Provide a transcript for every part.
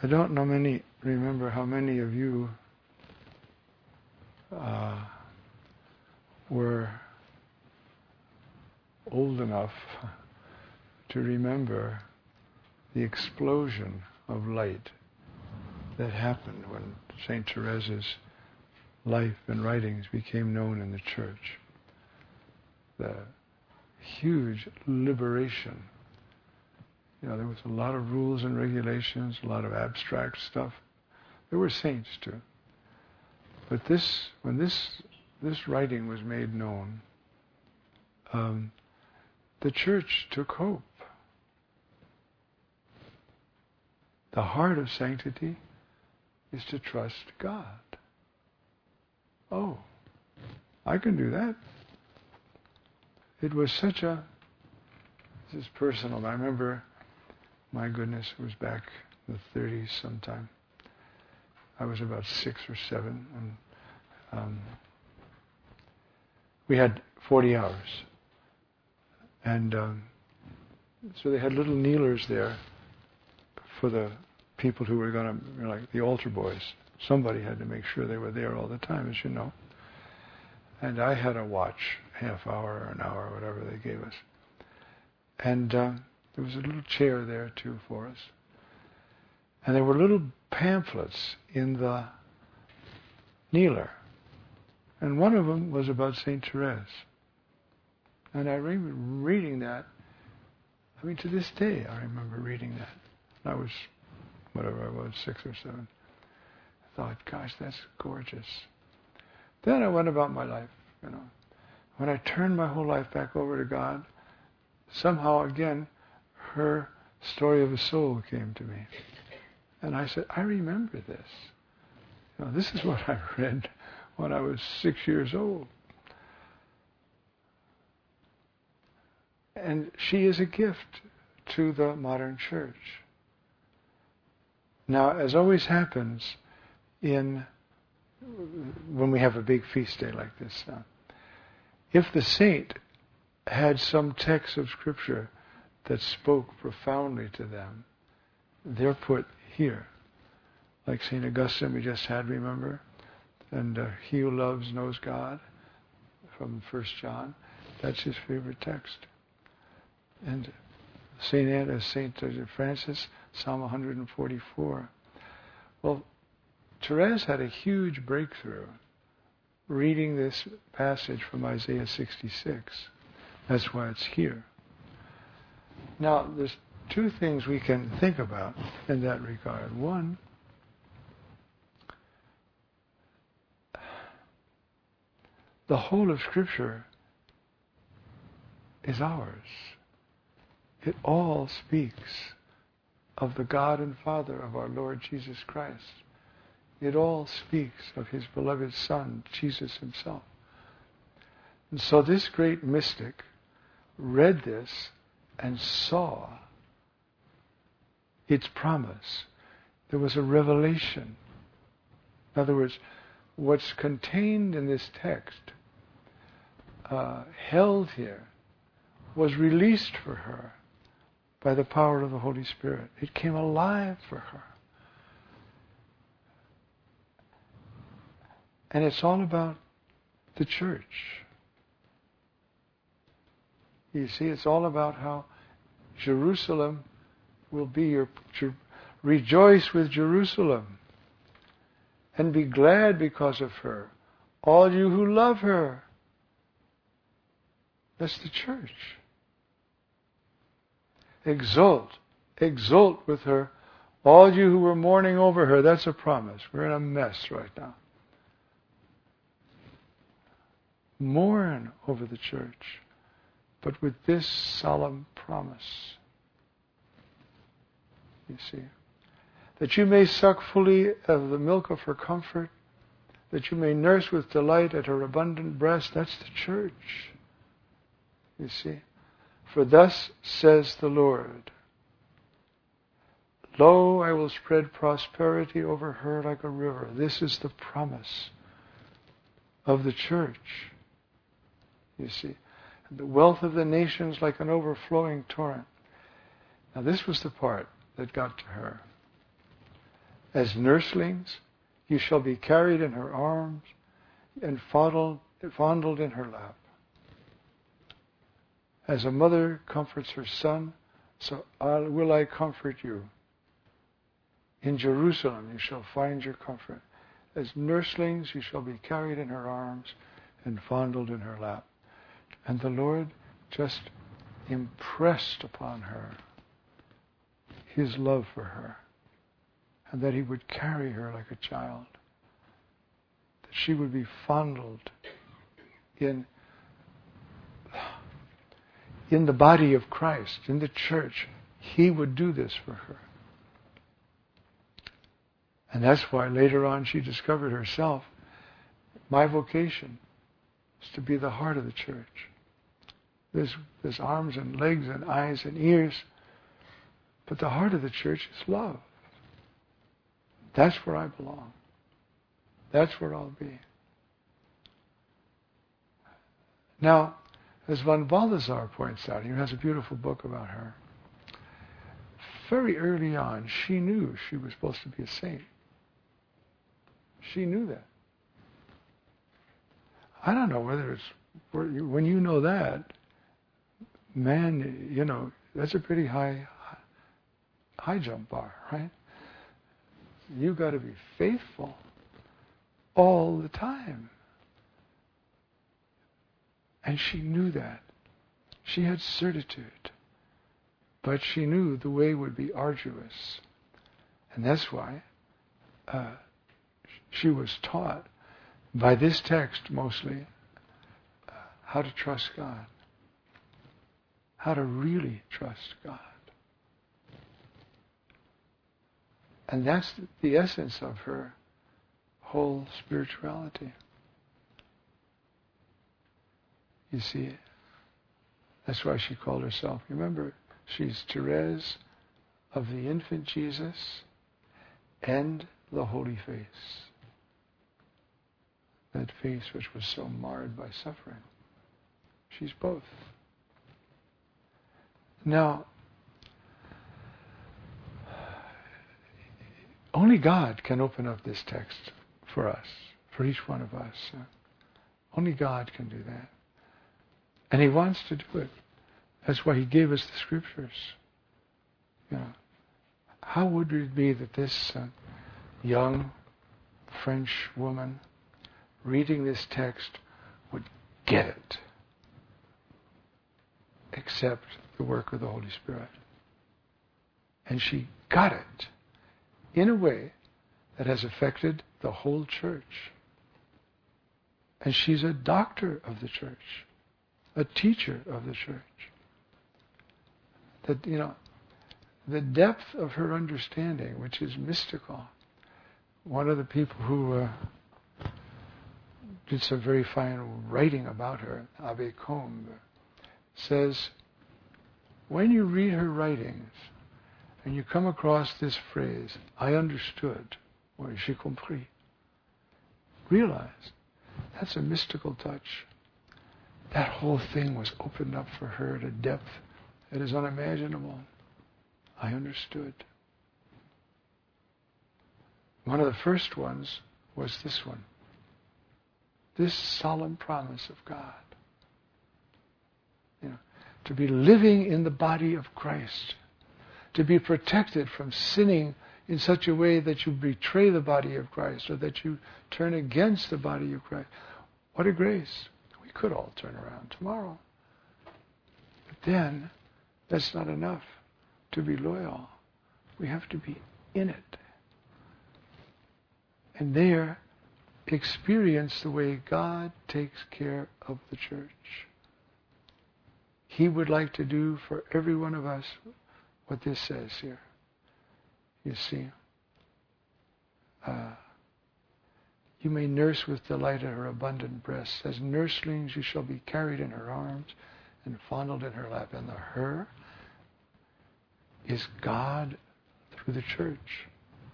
I don't remember how many of you were old enough to remember the explosion of light that happened when St. Teresa's life and writings became known in the church. The huge liberation. There was a lot of rules and regulations, a lot of abstract stuff. There were saints too. But when this writing was made known, the church took hope. The heart of sanctity is to trust God. Oh, I can do that. It was this is personal. I remember, my goodness, it was back in the 30s sometime. I was about 6 or 7, and we had 40 hours. And so they had little kneelers there for the people who were going to, like the altar boys. Somebody had to make sure they were there all the time, as you know. And I had to watch half hour or an hour, or whatever they gave us. And there was a little chair there too for us. And there were little pamphlets in the kneeler. And one of them was about St. Therese. And I remember reading that. To this day I remember reading that. I was, whatever I was, 6 or 7. I thought, gosh, that's gorgeous. Then I went about my life, When I turned my whole life back over to God, somehow again, her story of a soul came to me. And I said, I remember this. This is what I read when I was 6 years old. And she is a gift to the modern church. Now, as always happens when we have a big feast day like this, if the saint had some text of Scripture that spoke profoundly to them, they're put here. Like St. Augustine we just had, remember? And he who loves knows God, from 1 John. That's his favorite text. And St. Francis, Psalm 144. Well, Therese had a huge breakthrough reading this passage from Isaiah 66. That's why it's here. Now, there's 2 things we can think about in that regard. One, the whole of Scripture is ours. It all speaks of the God and Father of our Lord Jesus Christ. It all speaks of His beloved Son, Jesus Himself. And so this great mystic read this and saw its promise. There was a revelation. In other words, what's contained in this text, held here, was released for her by the power of the Holy Spirit. It came alive for her. And it's all about the church. You see, it's all about how Jerusalem will be your... Rejoice with Jerusalem and be glad because of her, all you who love her. That's the church. Exult with her, all you who are mourning over her. That's a promise. We're in a mess right now. Mourn over the church, but with this solemn promise. You see, that you may suck fully of the milk of her comfort, that you may nurse with delight at her abundant breast. That's the church. You see, for thus says the Lord, lo, I will spread prosperity over her like a river. This is the promise of the church. You see, the wealth of the nations like an overflowing torrent. Now this was the part that got to her. As nurslings, you shall be carried in her arms and fondled in her lap. As a mother comforts her son, so will I comfort you. In Jerusalem you shall find your comfort. As nurslings you shall be carried in her arms and fondled in her lap. And the Lord just impressed upon her His love for her, and that He would carry her like a child, that she would be fondled in the body of Christ, in the church. He would do this for her. And that's why later on she discovered herself, my vocation is to be the heart of the church. There's arms and legs and eyes and ears, but the heart of the church is love. That's where I belong. That's where I'll be. Now, as von Balthasar points out, he has a beautiful book about her. Very early on, she knew she was supposed to be a saint. She knew that. I don't know whether it's, when you know that, man, that's a pretty high jump bar, right? You've got to be faithful all the time. And she knew that. She had certitude. But she knew the way would be arduous. And that's why she was taught by this text mostly how to trust God. How to really trust God. And that's the essence of her whole spirituality. You see, that's why she called herself, remember, she's Therese of the infant Jesus and the holy face. That face which was so marred by suffering. She's both. Now, only God can open up this text for us, for each one of us. Only God can do that. And He wants to do it. That's why He gave us the Scriptures. How would it be that this young French woman reading this text would get it, except the work of the Holy Spirit? And she got it in a way that has affected the whole church. And she's a doctor of the church, a teacher of the church. That, the depth of her understanding, which is mystical. One of the people who did some very fine writing about her, Abbe Combe, says, when you read her writings and you come across this phrase, I understood, or j'ai compris, realize that's a mystical touch. That whole thing was opened up for her at a depth that is unimaginable. I understood. One of the first ones was this one. This solemn promise of God. To be living in the body of Christ. To be protected from sinning in such a way that you betray the body of Christ or that you turn against the body of Christ. What a grace. We could all turn around tomorrow. But then, that's not enough to be loyal. We have to be in it. And there, experience the way God takes care of the church. He would like to do for every one of us what this says here. You see, you may nurse with delight at her abundant breasts. As nurslings you shall be carried in her arms and fondled in her lap. And the her is God through the church.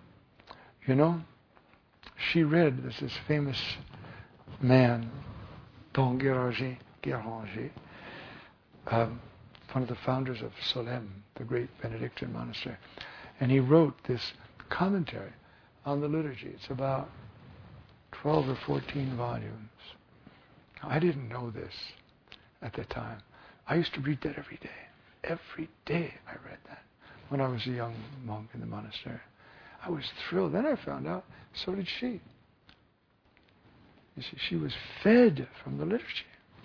She read, there's this famous man, Don Guéranger, one of the founders of Solesmes, the great Benedictine monastery. And he wrote this commentary on the liturgy. It's about 12 or 14 volumes. I didn't know this at the time. I used to read that every day. Every day I read that when I was a young monk in the monastery. I was thrilled. Then I found out so did she. You see, she was fed from the liturgy.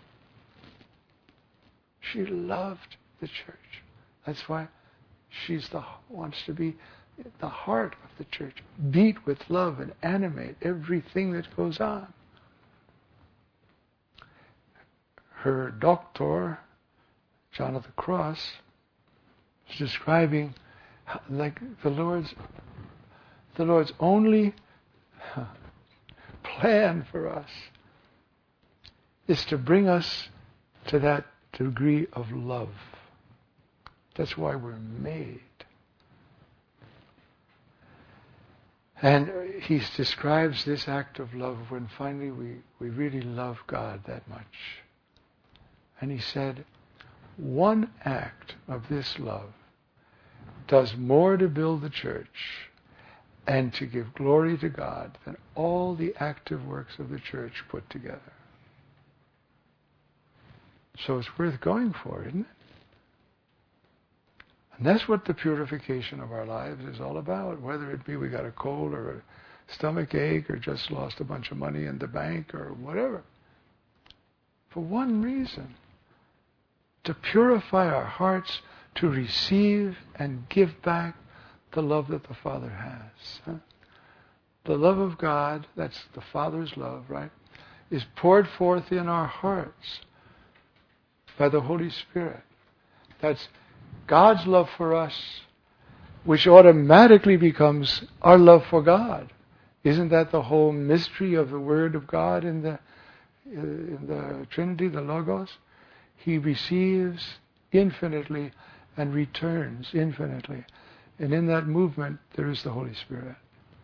She loved the church. That's why wants to be the heart of the church. Beat with love and animate everything that goes on. Her doctor, John of the Cross, is describing like the Lord's only plan for us is to bring us to that degree of love. That's why we're made. And he describes this act of love when finally we really love God that much. And he said, one act of this love does more to build the church and to give glory to God than all the active works of the church put together. So it's worth going for, isn't it? And that's what the purification of our lives is all about, whether it be we got a cold or a stomach ache or just lost a bunch of money in the bank or whatever. For one reason, to purify our hearts, to receive and give back the love that the Father has. The love of God, that's the Father's love, right, is poured forth in our hearts by the Holy Spirit. That's God's love for us, which automatically becomes our love for God. Isn't that the whole mystery of the Word of God in the Trinity, the Logos? He receives infinitely and returns infinitely. And in that movement, there is the Holy Spirit.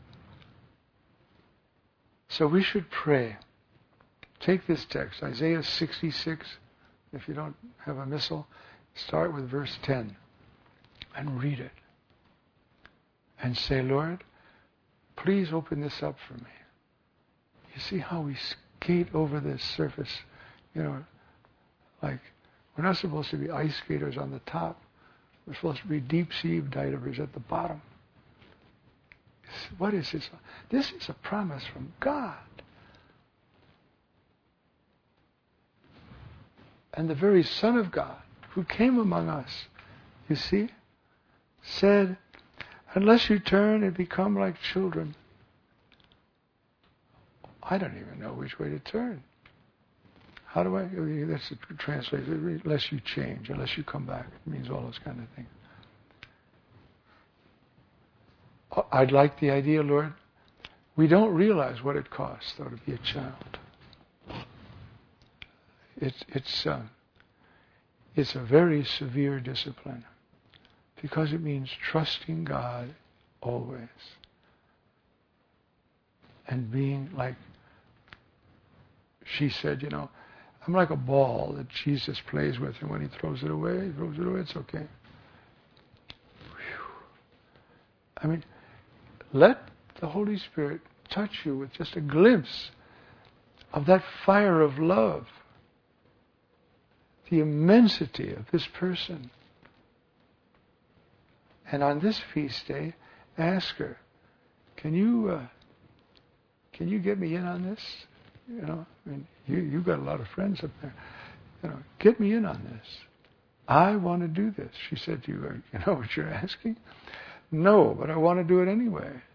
So we should pray. Take this text, Isaiah 66. If you don't have a missal, start with verse 10 and read it. And say, Lord, please open this up for me. You see how we skate over this surface? Like we're not supposed to be ice skaters on the top. We're supposed to be deep sea divers at the bottom. What is this? This is a promise from God. And the very Son of God, who came among us, you see, said, unless you turn and become like children, I don't even know which way to turn. How do I? That's translated. Unless you change, unless you come back. It means all those kind of things. I'd like the idea, Lord. We don't realize what it costs, though, to be a child. It's a very severe discipline because it means trusting God always and being like she said, I'm like a ball that Jesus plays with, and when he throws it away, it's okay. I mean, let the Holy Spirit touch you with just a glimpse of that fire of love, the immensity of this person. And on this feast day, ask her, can you get me in on this? You've got a lot of friends up there. Get me in on this. I want to do this. She said to you, you know what you're asking? No, but I want to do it anyway.